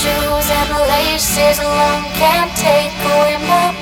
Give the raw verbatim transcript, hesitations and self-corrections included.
shoes and the laces alone can't take away my